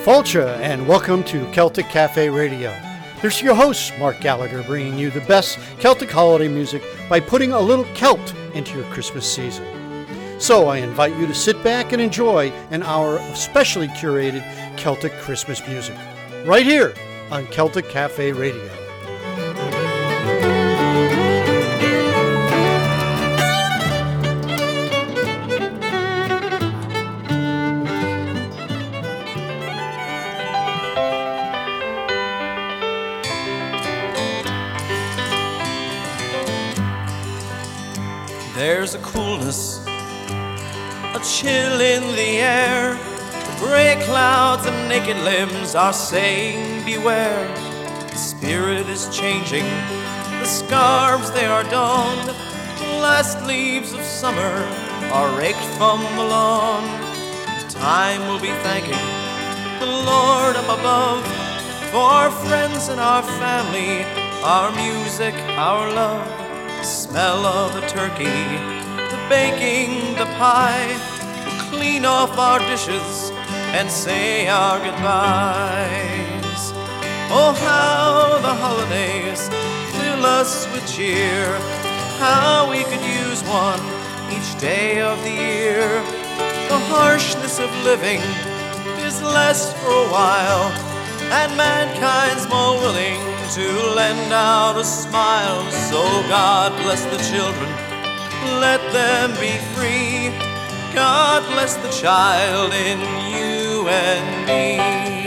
Fulcha, and welcome to Celtic Cafe Radio. This is your host, Mark Gallagher, bringing you the best Celtic holiday music by putting a little Celt into your Christmas season. So I invite you to sit back and enjoy an hour of specially curated Celtic Christmas music, right here on Celtic Cafe Radio. There's a coolness, a chill in the air. The gray clouds and naked limbs are saying beware. The spirit is changing, the scarves they are donned. The last leaves of summer are raked from the lawn. Time will be thanking the Lord up above for our friends and our family, our music, our love. The smell of the turkey, the baking, the pie. We'll clean off our dishes and say our goodbyes. Oh, how the holidays fill us with cheer. How we could use one each day of the year. The harshness of living is less for a while, and mankind's more willing to lend out a smile. So God bless the children, let them be free. God bless the child in you and me.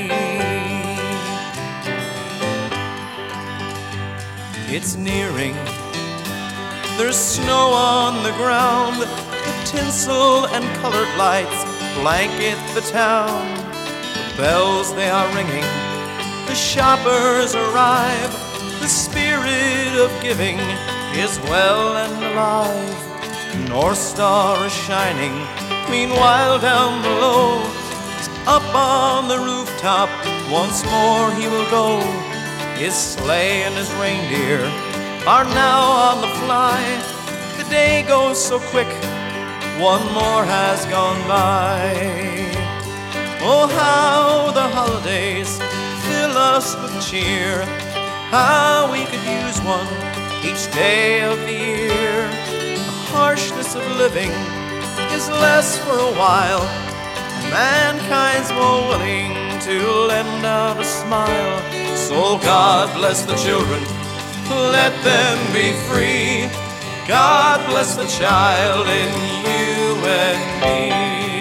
It's nearing, there's snow on the ground. The tinsel and colored lights blanket the town. The bells they are ringing, the shoppers arrive. The spirit of giving is well and alive. North Star is shining, meanwhile down below. Up on the rooftop, once more he will go. His sleigh and his reindeer are now on the fly. The day goes so quick, one more has gone by. Oh, how the holidays fill us with cheer. How we could use one each day of the year. The harshness of living is less for a while. Mankind's more willing to lend out a smile. So God bless the children, let them be free. God bless the child in you and me.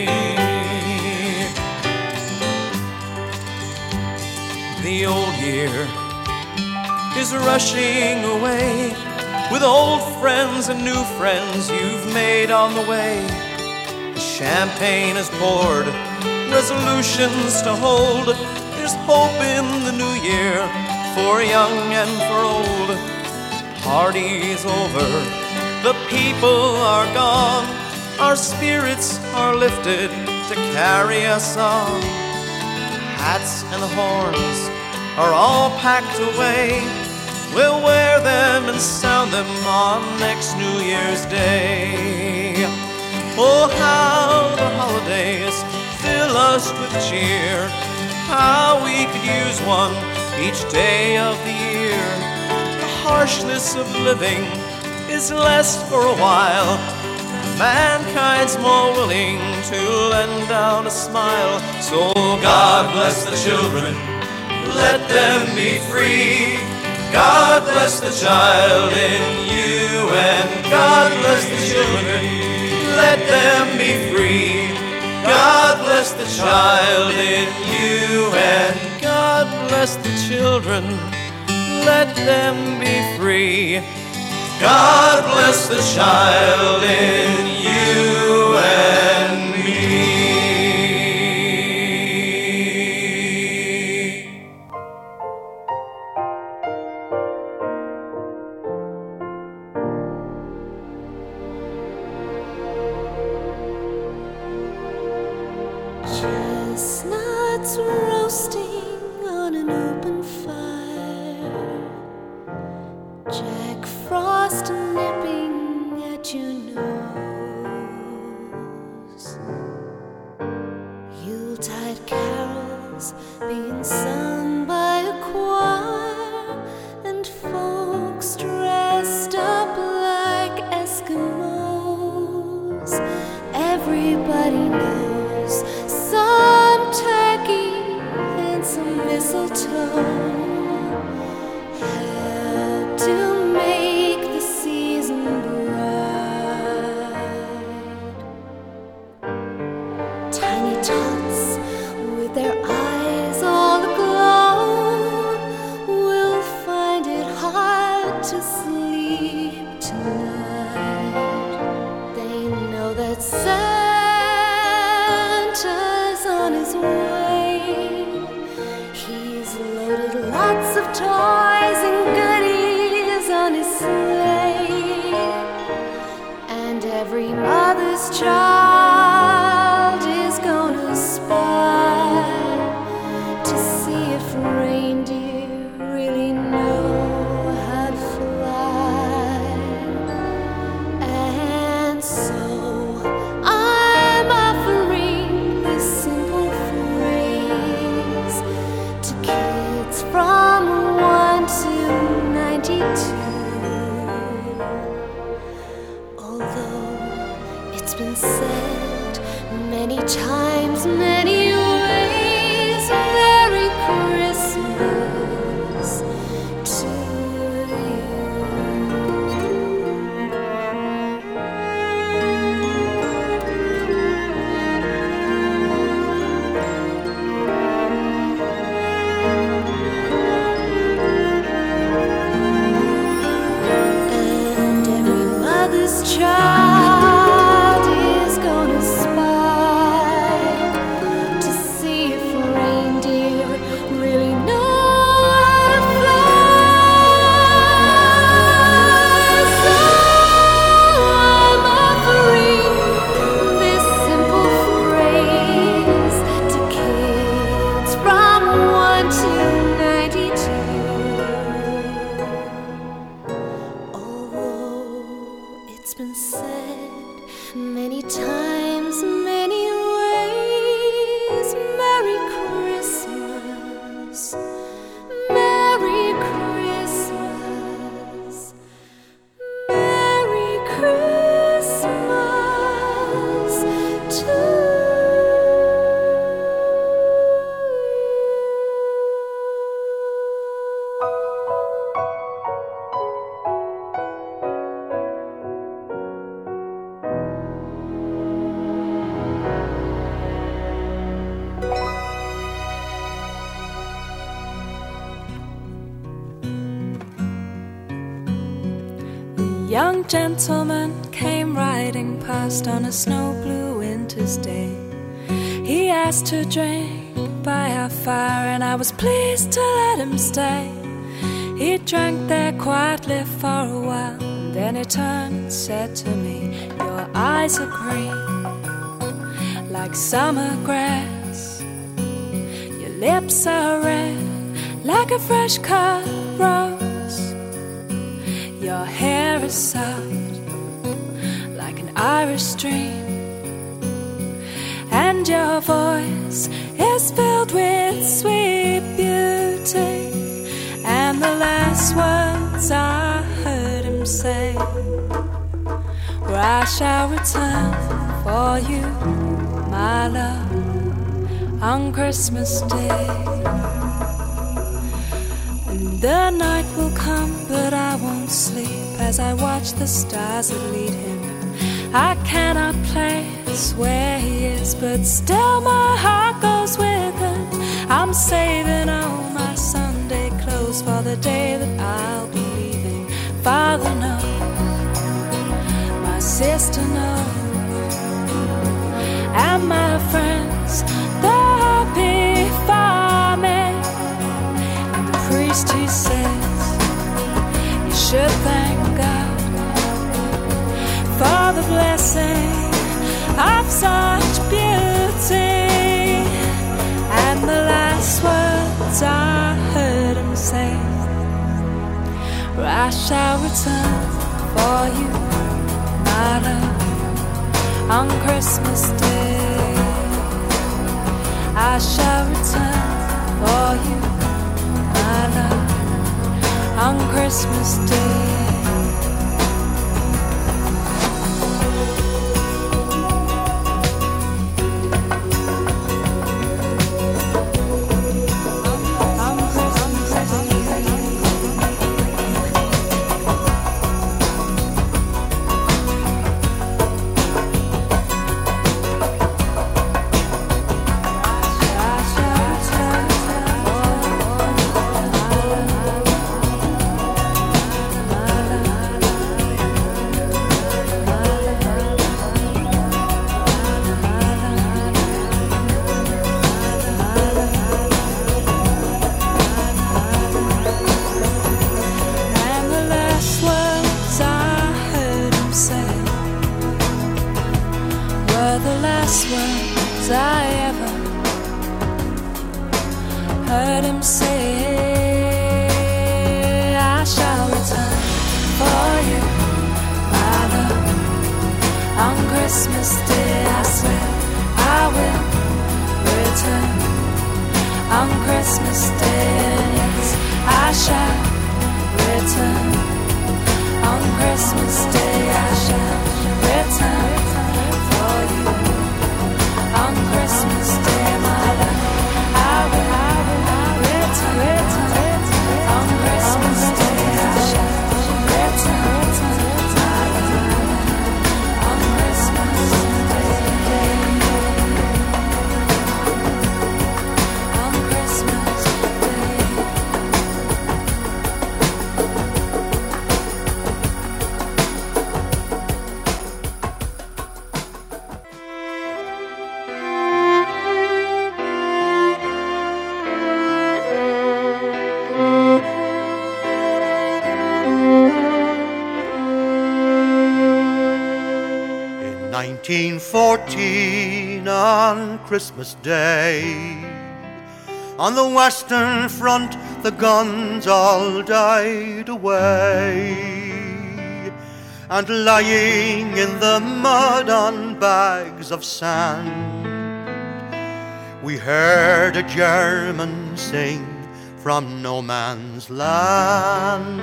The old year is rushing away, with old friends and new friends you've made on the way. The champagne is poured, resolutions to hold. There's hope in the new year for young and for old. Party's over, the people are gone. Our spirits are lifted to carry us on. Hats and the horns are all packed away. We'll wear them and sound them on next New Year's Day. Oh, how the holidays fill us with cheer. How we could use one each day of the year. The harshness of living is less for a while. Mankind's more willing to lend out a smile. So God bless the children, let them be free. God bless the child in you, and God bless the children, let them be free. God bless the child in you, and God bless the children, let them be free. God bless the child in you and me. Chestnuts roasting on an open fire, Jack Frost nipping at your nose, Yuletide carols sung by a choir, and folks dressed up like Eskimos. Everybody knows some turkey and some mistletoe help to make the season bright. Tiny tots with their eyes all aglow will find it hard to sleep tonight. They know that Santa's on his way. He's loaded lots of toys and goodies on his sleigh, and every mother's child is gonna spy to see if reindeer really know how to fly. And so I'm offering this simple phrase to kids from 1 to 92. Although it's been said many times, many ways, Merry Christmas to you. And every mother's child is gonna spy to see if reindeer really know how to fly. So I'm offering this simple phrase to kids from 1 to 92. Although it's been said many times, many ways, Merry Christmas, Merry Christmas, Merry Christmas to you. A young gentleman came riding past on a snow blue winter's day. He asked to drink by our fire, and I was pleased to let him stay. He drank there quietly for a while, and then he turned and said to me, "Your eyes are green, like summer grass. Your lips are red, like a fresh cut rose. Your hair is soft, like an Irish stream, and your voice is filled with sweet beauty." And the last words I heard him say were, "I shall return for you, my love, on Christmas Day." And the night will come, but I won't sleep as I watch the stars that lead him. I cannot place where he is, but still my heart goes with him. I'm saving all my Sunday clothes for the day that I'll be leaving. Father knows, my sister knows, and my friends, they're happy for me. And the priest, he says, you should thank God for the blessing of such beauty. And the last words I heard him say were, "I shall return for you, my love, on Christmas Day. I shall return for you, my love, on Christmas Day. In 1914 on Christmas Day, on the Western Front the guns all died away, and lying in the mud on bags of sand, we heard a German sing from no man's land.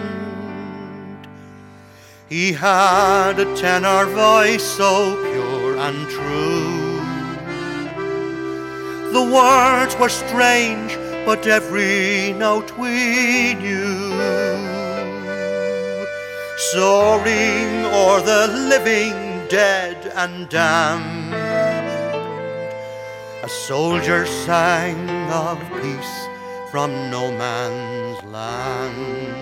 He had a tenor voice so pure and true. The words were strange, but every note we knew. Soaring o'er the living, dead and damned, a soldier sang of peace from no man's land.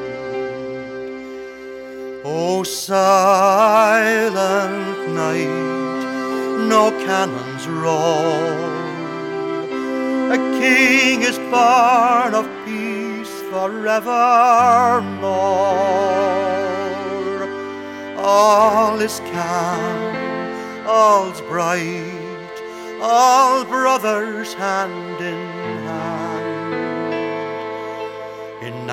O silent night, no cannons roar, a king is born of peace forevermore. All is calm, all's bright, all brothers hand in hand. In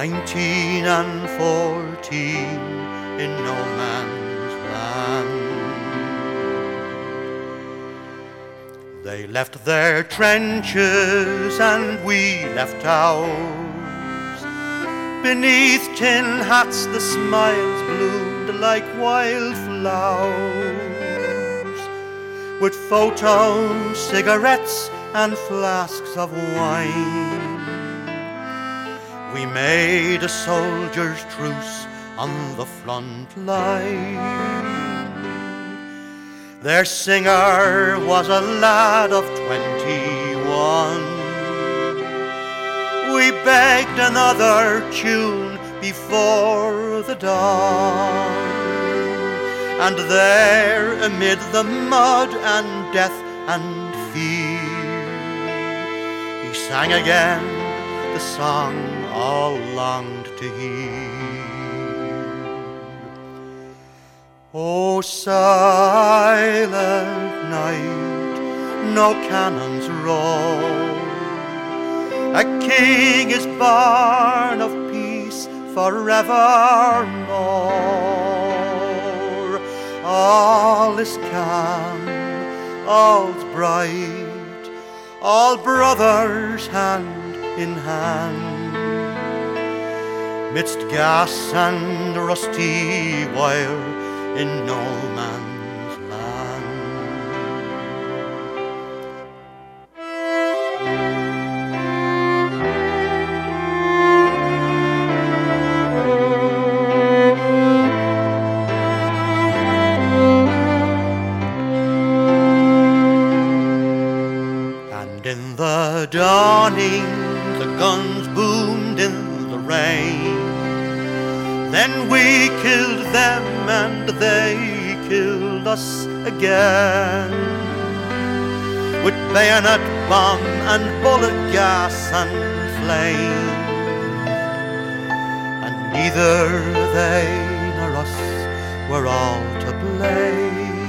1914, in no man's land, they left their trenches and we left ours. Beneath tin hats the smiles bloomed like wildflowers, with photos, cigarettes and flasks of wine. We made a soldier's truce on the front line. Their singer was a lad of 21. We begged another tune before the dawn, and there amid the mud and death and fear, he sang again the song all longed to hear. O silent night, no cannons roar, a king is born of peace forevermore. All is calm, all's bright, all brothers hand in hand, midst gas and rusty wire in no man's land. And in the dawning, the guns boomed in the rain. Then we killed them and they killed us again, with bayonet, bomb and bullet gas and flame. And neither they nor us were all to blame.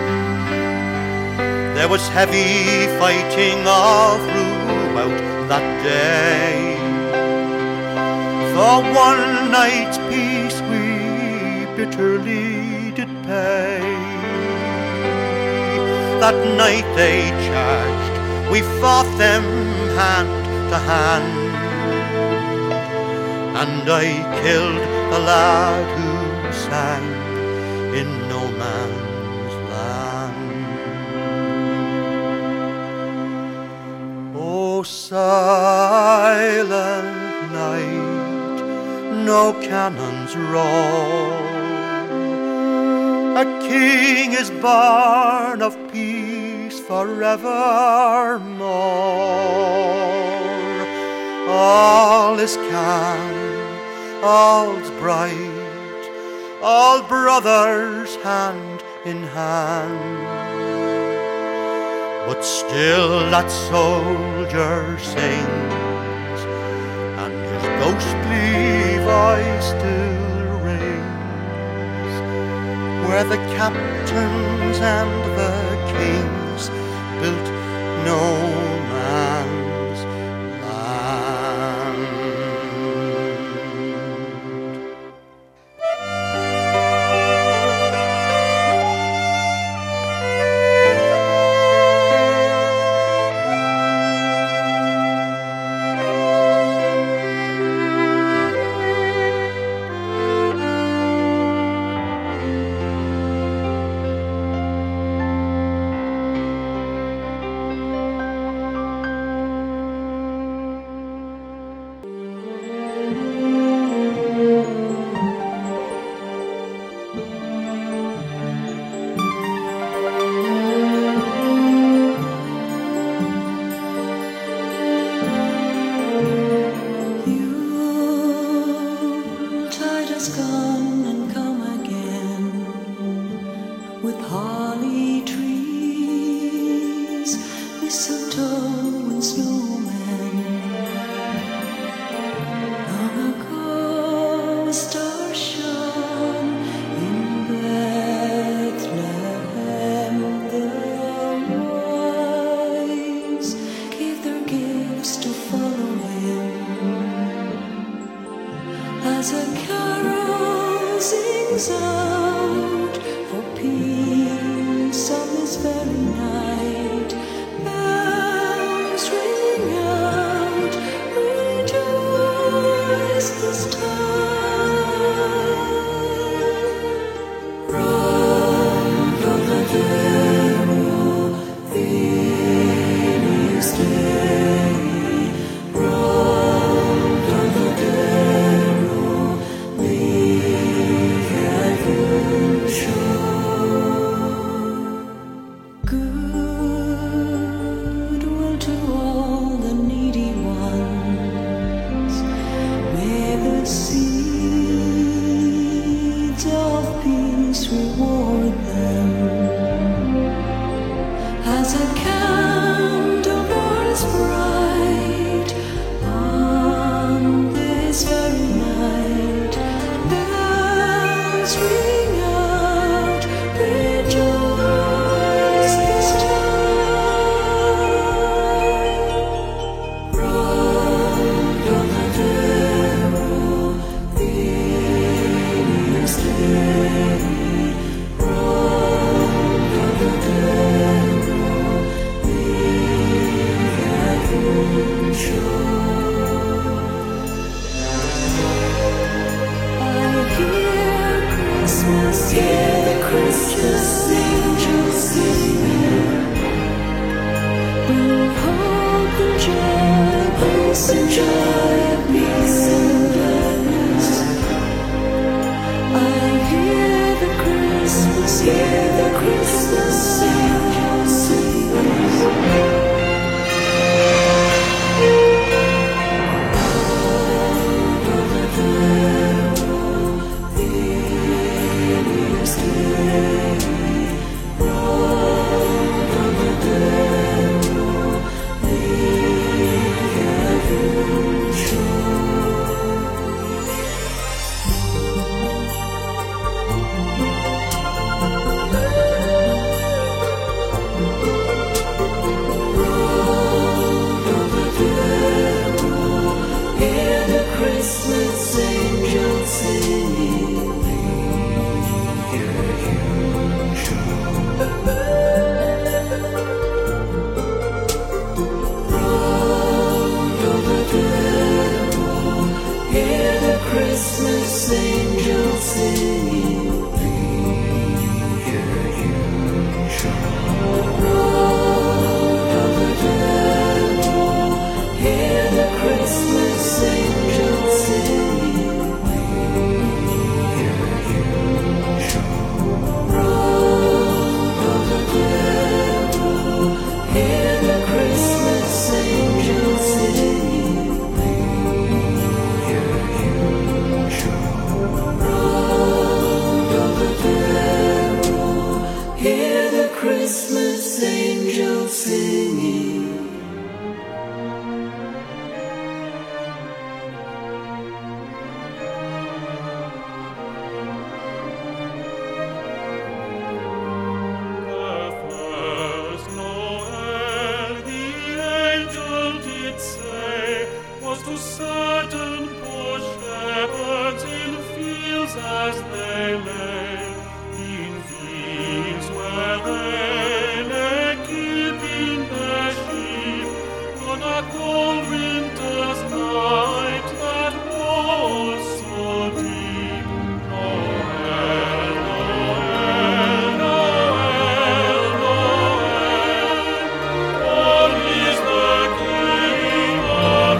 There was heavy fighting all throughout that day. For one night's peace we bitterly did pay. That night they charged, we fought them hand to hand, and I killed the lad who sang in no man's land. Oh, silent night, no cannons roll. A king is born of peace forevermore. All is calm, all's bright, all brothers hand in hand. But still that soldier sings, and his ghostly voice still rings, where the captains and the kings built no man's land. Sure. Christmas, hear the Christmas angels singing. Bring hope and joy, peace and joy, peace and gladness. I hear the Christmas, hear the Christmas angels singing. Christmas angels singing, hear you show. Roll over the roll, hear the Christmas angels singing, hear you show. Roll over the roll, hear the Christmas angels singing. Christmas angels singing. The first Noel, the angel did say, was to certain poor shepherds in fields as they lay, in fields where they lay keeping their sheep on a cold winter's night that was so deep. Noel, Noel, Noel, Noel, born is the King of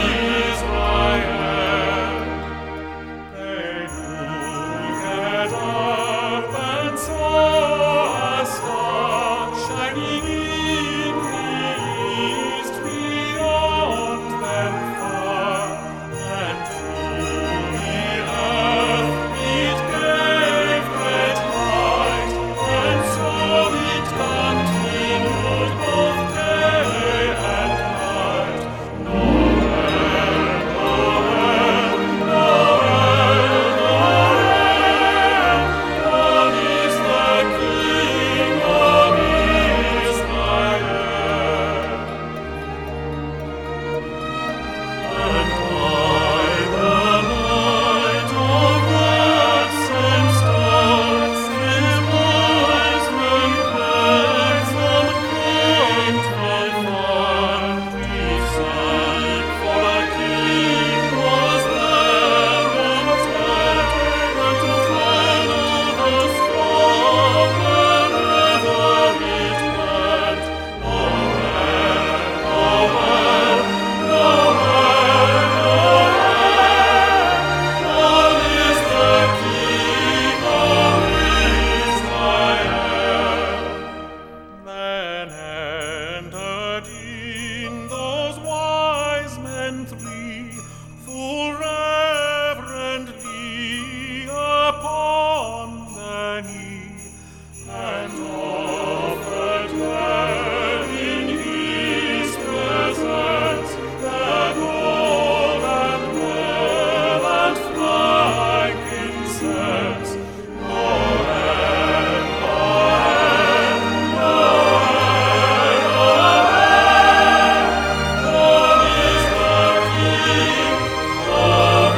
Israel. They looked up and saw a star shining in the east beyond them far, and to the earth it gave great light, and so it continued both day and night. Noel, Noel, Noel, Noel, born is the King of Israel. And by the light of that same star, three wise men handsome came from far. We seek for the King was there instead, and to follow the star wherever it went. Noel, Noel, Noel, Noel, born is the King of Israel. Then entered in those wise men three, full reverently upon their knee, and offered them in his presence their gold and myrrh and frankincense. Noel, Noel, Noel, Noel, born is the King of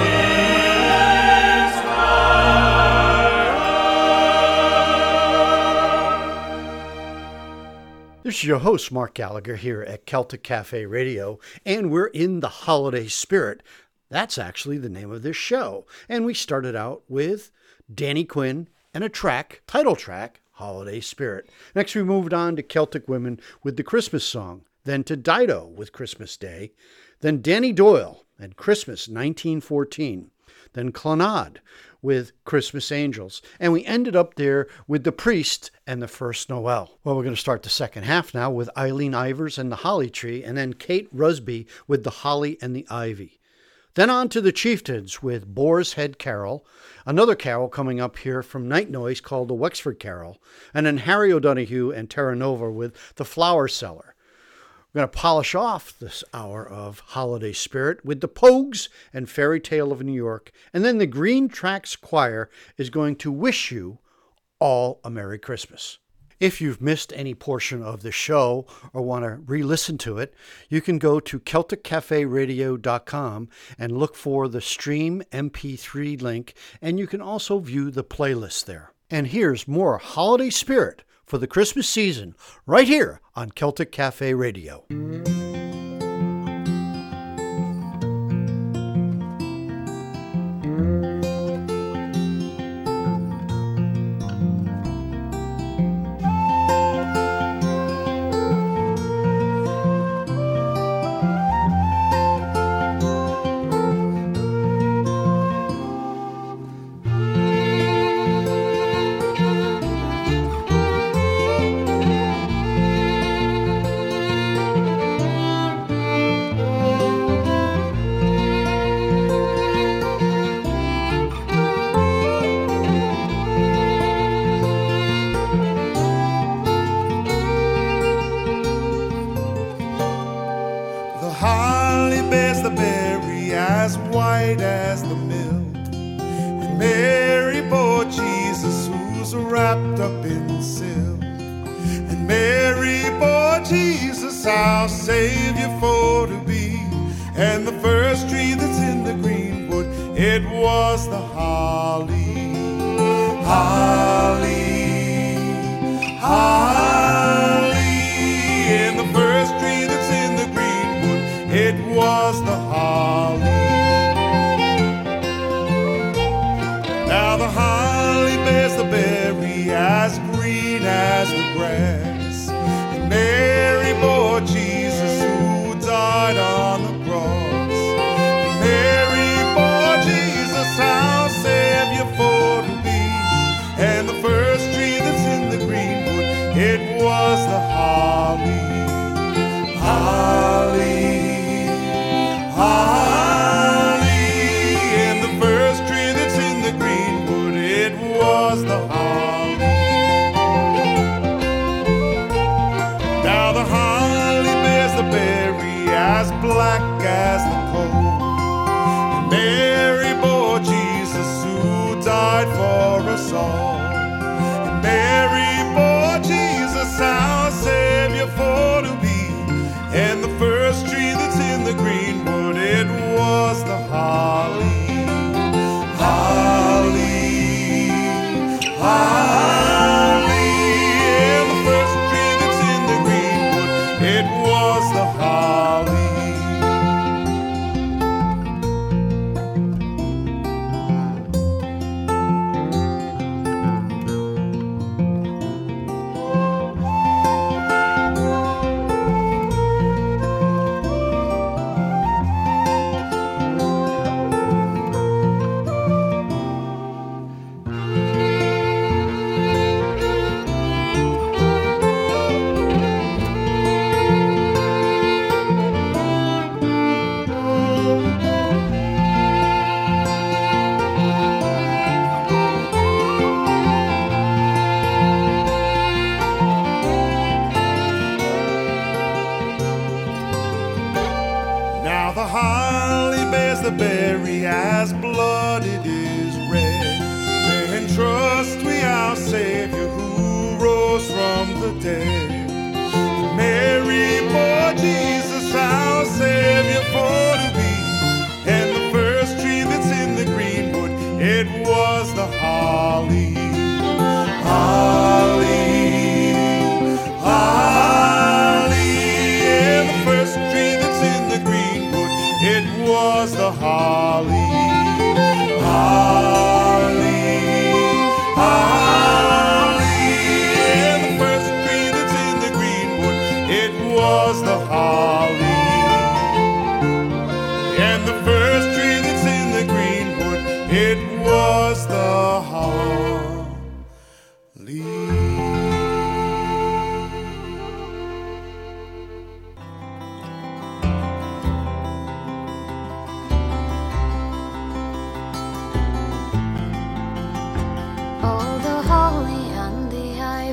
Israel. This is your host, Mark Gallagher, here at Celtic Cafe Radio, and we're in the holiday spirit. That's actually the name of this show. And we started out with Danny Quinn, and a title track, Holiday Spirit. Next we moved on to Celtic Women with the Christmas song, then to Dido with Christmas Day, then Danny Doyle and Christmas 1914, then Clannad with Christmas Angels, and we ended up there with The Priest and The First Noel. Well, we're going to start the second half now with Eileen Ivers and the Holly Tree, and then Kate Rusby with The Holly and the Ivy. Then on to the Chieftains with Boar's Head Carol, another carol coming up here from Night Noise called the Wexford Carol, and then Harry O'Donoghue and Terra Nova with The Flower Seller. We're going to polish off this hour of holiday spirit with the Pogues and Fairy Tale of New York, and then the Green Tracks Choir is going to wish you all a Merry Christmas. If you've missed any portion of the show or want to re-listen to it, you can go to CelticCafeRadio.com and look for the Stream MP3 link, and you can also view the playlist there. And here's more holiday spirit for the Christmas season right here on Celtic Cafe Radio.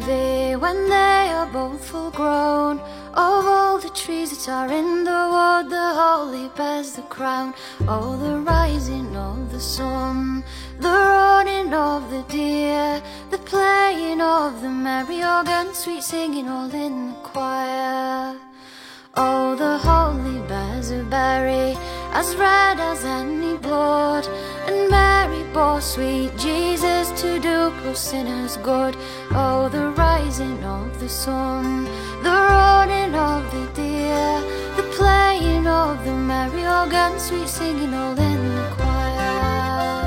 ivy when they are both full grown. Of all the trees that are in the wood, the holly bears the crown. Oh, the rising of the sun, the running of the deer, the playing of the merry organ, sweet singing all in the choir. Oh, the holly bears a berry as red as any blood, and Mary bore sweet Jesus to do poor sinners good. Oh, the rising of the sun, the running of the deer, the playing of the merry organ, sweet singing all in the choir.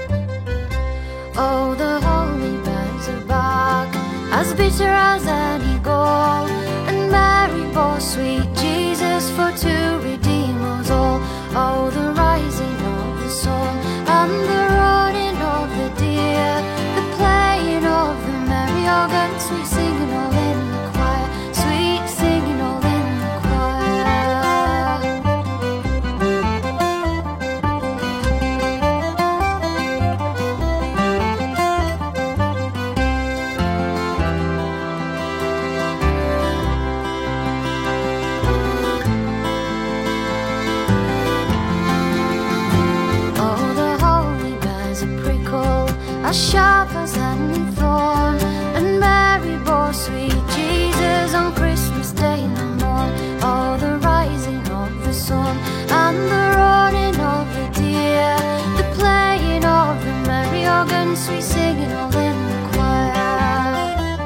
Oh, the holly bears a bark as bitter as any gall, and Mary bore sweet Jesus for to redeem us all. Oh, the rising of the sun and the running of the deer, the playing of the merry organ, sweet singing all in the choir, sweet singing all in the as sharp as any thorn, and Mary bore sweet Jesus on Christmas Day in the morn. Oh, the rising of the sun and the running of the deer, the playing of the merry organ, sweet singing all in the choir.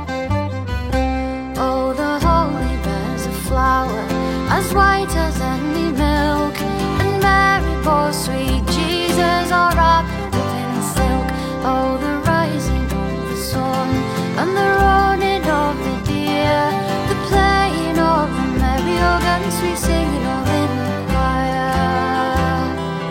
Oh, the holly bears a flower as white as any milk, and Mary bore sweet Jesus all wrapped in silk. Oh, the rising of the sun and the running of the deer, the playing of the merry organ, sweet singing all in the choir.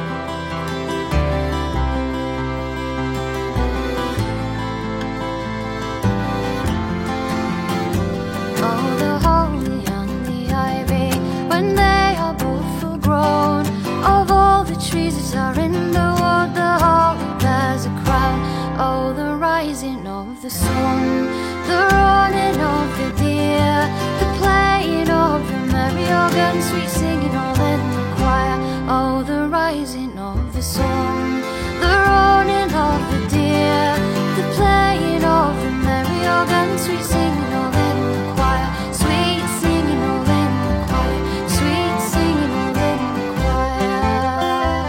Oh, the holly and the ivy when they are both full grown. Of all the trees that are in the wood, the holly bears a crown. Oh, the rising of the sun, the running of the deer, the playing of the merry organ, sweet singing all in the choir. Oh, the rising of the sun, the running of the deer, the playing of the merry organ, sweet singing all in the choir, sweet singing all in the choir, sweet singing all in the choir.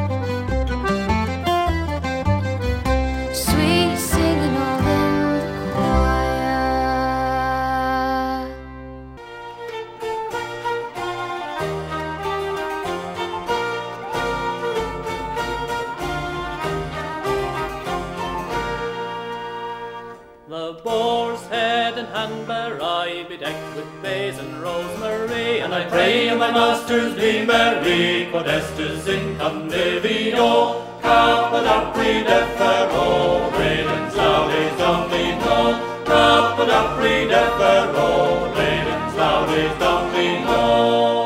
Sweet singing all in the choir. The boar's head and handbar I bedecked with bays and rosemary, and I pray my masters be merry, quod estes in convivio, caput apri defero, redens laudes Domino, caput apri defero, redens laudes Domino.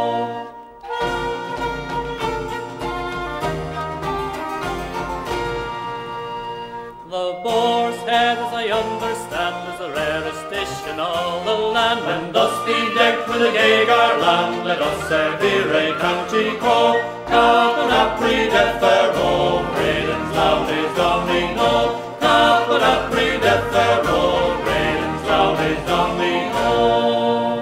The boar's head, as I understand, is the rarest dish in all the land. When thus bedecked with a gay garland, let us servire cantico, caput apri defero, redens laudes Domino, caput apri defero, redens laudes Domino.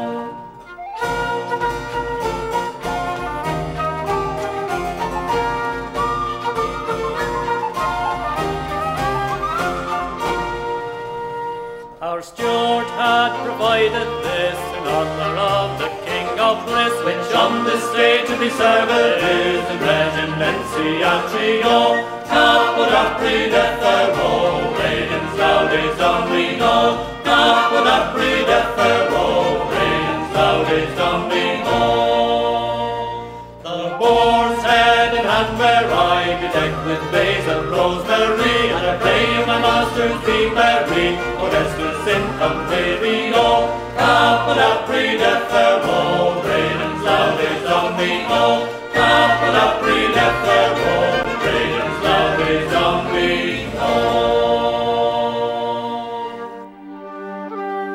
Our steward had provided this in honor of the King of Bliss, which on this day to be served is in regimensiatrio, caput apri defero, redens laudes Domino, caput apri defero, redens laudes Domino. The boar's head and handbar I bedecked with bays of rosemary, and I pray my masters be merry, quod estes in convivio, caput apri defero, redens laudes Domino, caput apri defero, redens laudes Domino.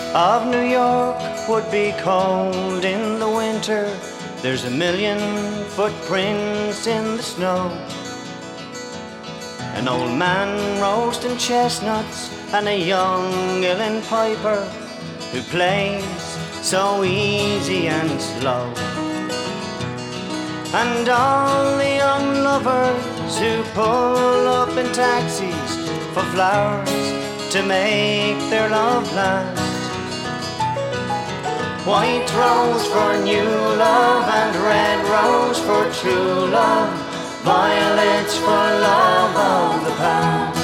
of New York would be cold in the winter. There's a million footprints in the snow. An old man roasting chestnuts and a young uilleann piper who plays so easy and slow. And all the young lovers who pull up in taxis for flowers to make their love last. White rose for new love and red rose for true love, violets for love of the past.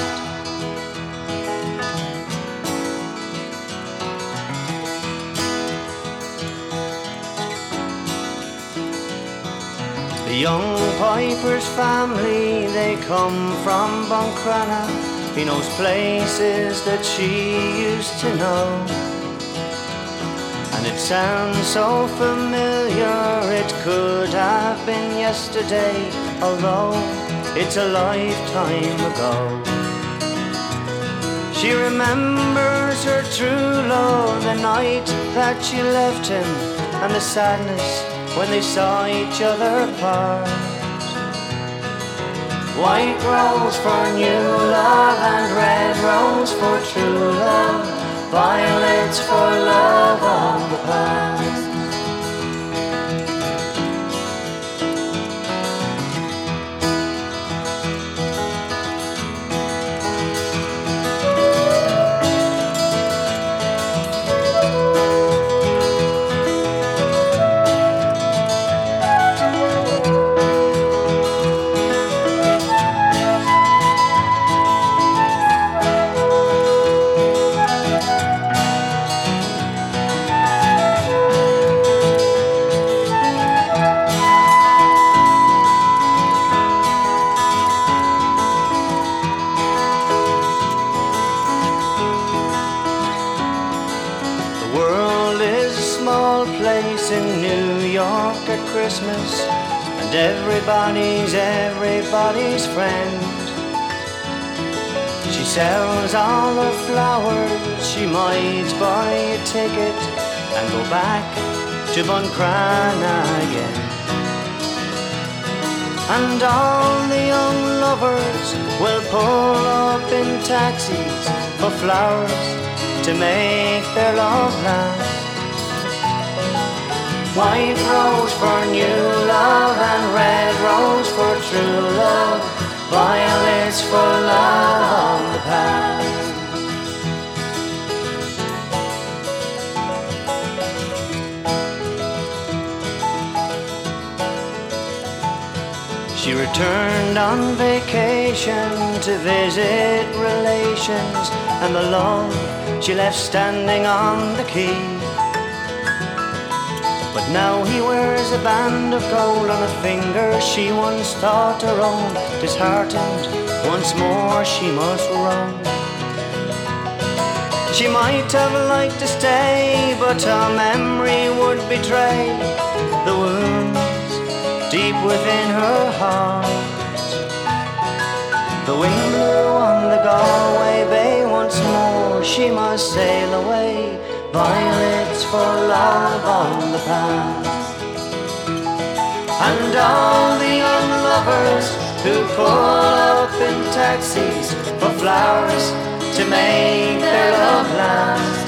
The young piper's family, they come from Buncrana. He knows places that she used to know. And it sounds so familiar, it could have been yesterday, although it's a lifetime ago. She remembers her true love, the night that she left him, and the sadness when they saw each other part. White rose for new love and red rose for true love, violets for love of the past. Christmas, and everybody's friend. She sells all her flowers, she might buy a ticket and go back to Buncrana again. And all the young lovers will pull up in taxis for flowers to make their love last. White rose for new love and red rose for true love, violets for love of the past. She returned on vacation to visit relations, and the love she left standing on the quay. But now he wears a band of gold on a finger she once thought her own. Disheartened, once more she must roam. She might have liked to stay, but her memory would betray the wounds deep within her heart. The wind blew on the Galway Bay once more, she must sail away. Violets for love on the past. And all the young lovers who pull up in taxis for flowers to make their love last.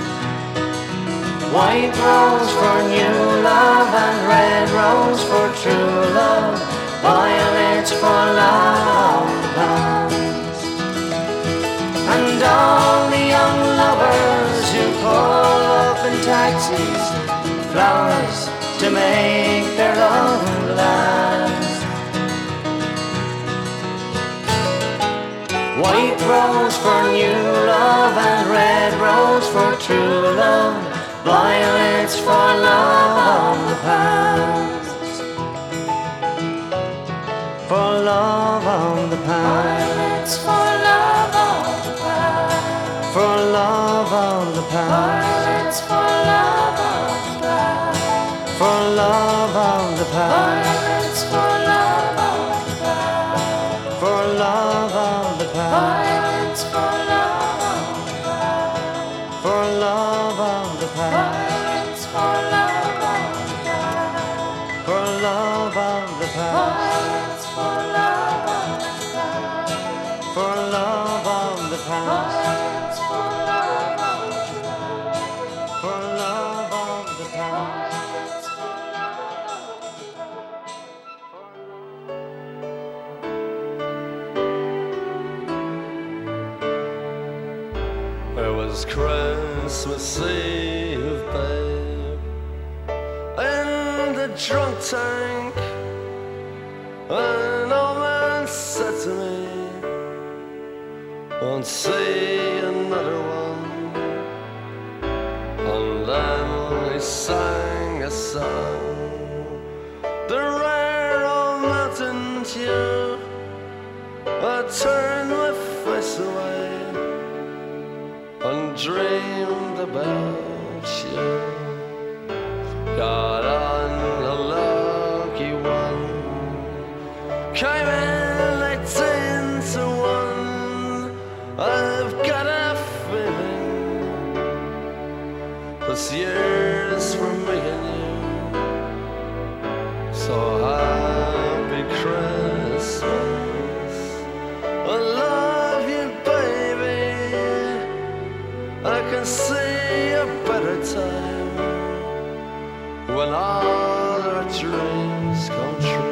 White rose for new love and red rose for true love, violets for love on the past. And all the young lovers who pull up in taxis, flowers to make their love last. White rose for new love and red rose for true love, violets for love of the past. For love of the past. Violets for love of the past. For love of the past. Violets for love of the past. For love of the past. Violets for love of the past. For love of the past. Violets for love of the past. For love love of the past. For love of the past. For love of the past. For love of the past. For love of the past. It was Christmas Eve, babe, in the drunk tank. An old man said to me, won't see another one. And then he sang a song, the rare old mountain tune. I turned my face away and dreamed about you. Got on a lucky one, came in 18 to 1. I've got a feeling this year's for me and you. So happy Christmas, I love you, baby. I can see a better time when all our dreams come true.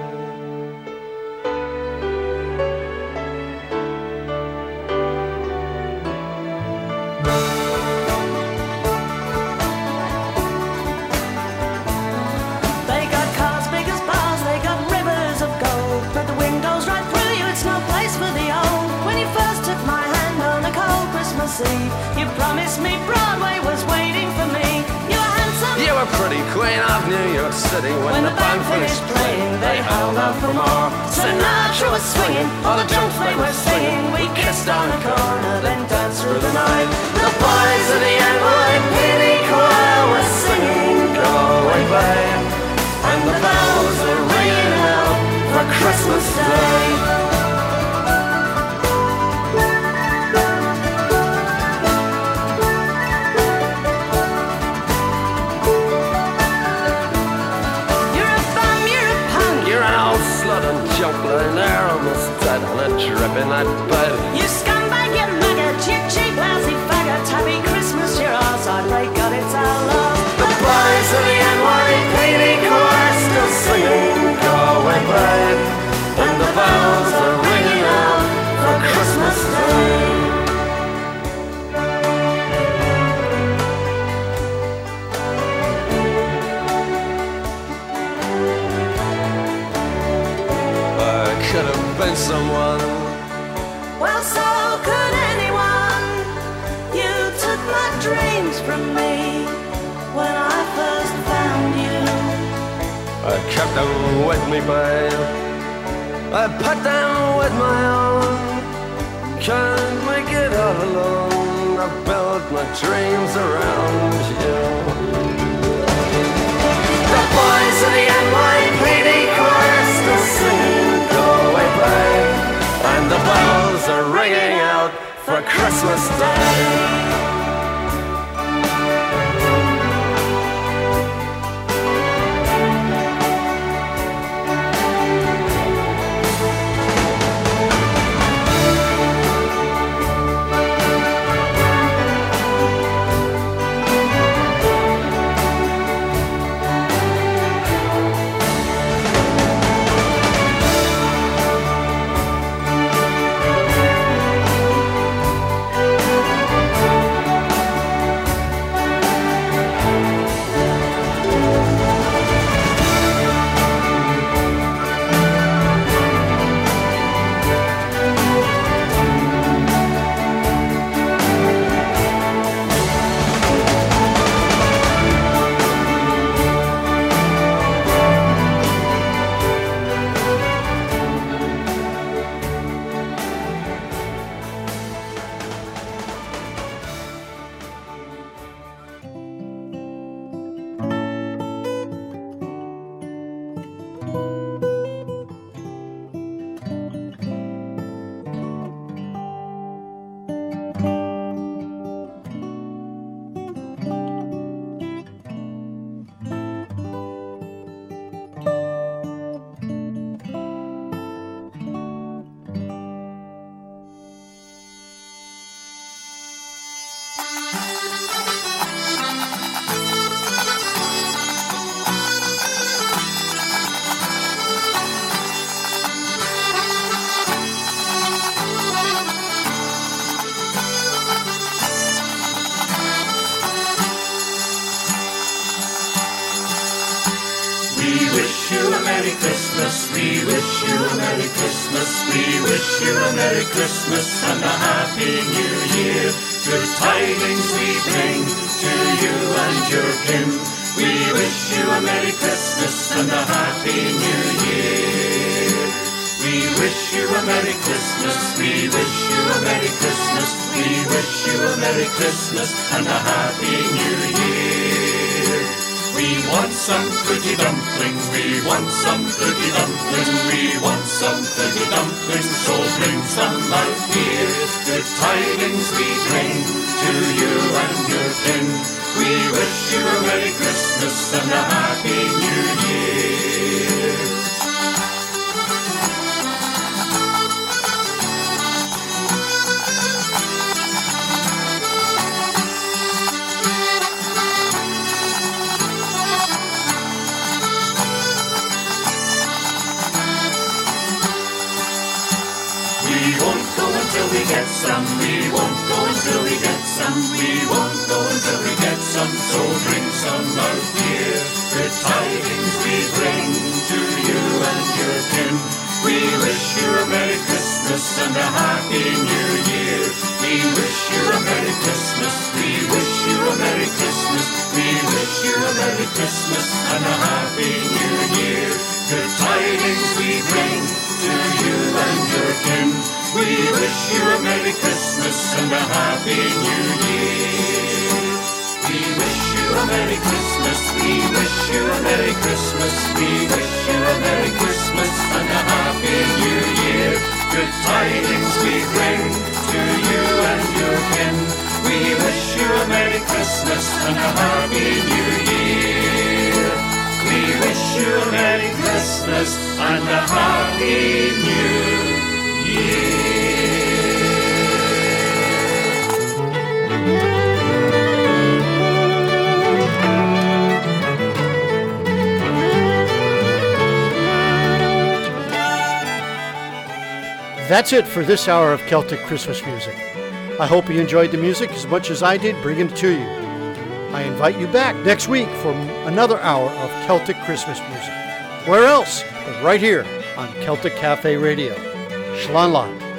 They got cars big as bars, they got rivers of gold, but the wind goes right through you, it's no place for the old. When you first took my hand on a cold Christmas Eve, you promised me Broadway was waiting for me. You were handsome, You were pretty queen of New York City. when the band finished playing, they held out for more. Sinatra was swinging, all the drums they were singing. We kissed on the corner, then danced through the night. The boys of the NYPD choir were singing, "Go away, babe," and the bells were ringing out for Christmas Day. You're a bum, you're a punk, You're an old slut and junk lying there almost dead on a drip in that bed. you scumbag, you maggot, you cheap, lousy faggot. Happy Christmas, you're ours, I pray God it's our love. The boys of the NYPD choir still singing, "Go away, babe," and the bells are ringing out for Christmas Day. I could have been someone. Well, so could anyone. You took my dreams from me when I first found you. I kept them with me, babe. I put them with my own. Can't make it all alone. I built my dreams around you. The boys of the NYPD choir still singing, "Go away, babe," and the bells are ringing out for Christmas Day. wish you a Merry Christmas. We wish you a Merry Christmas. We wish you a Merry Christmas and a Happy New Year. Good tidings we bring to you and your kin. We wish you a Merry Christmas and a Happy New Year. We wish you a Merry Christmas. We wish you a Merry Christmas. We wish you a Merry Christmas and a Happy New Year. We want some pretty dumplings. We want some pretty dumplings. We want some pretty dumplings. So bring some out here. Good tidings we bring to you and your kin. We wish you a Merry Christmas and a Happy New Year. We get some, we won't go until we get some, we won't go until we get some, so bring some out here. Good tidings we bring to you and your kin. We wish you a Merry Christmas and a Happy New Year. We wish you a Merry Christmas, we wish you a Merry Christmas, we wish you a Merry Christmas and a Happy New Year. Good tidings we bring to you and your kin. We wish you a Merry Christmas and a Happy New Year. We wish you a Merry Christmas. We wish you a Merry Christmas. We wish you a Merry Christmas and a Happy New Year. Good tidings we bring to you and your kin. We wish you a Merry Christmas and a Happy New Year. We wish you a Merry Christmas and a Happy New Year. That's it for this hour of Celtic Christmas music. I hope you enjoyed the music as much as I did bringing it to you. I invite you back next week for another hour of Celtic Christmas music. Where else but right here on Celtic Cafe Radio. Slán lá.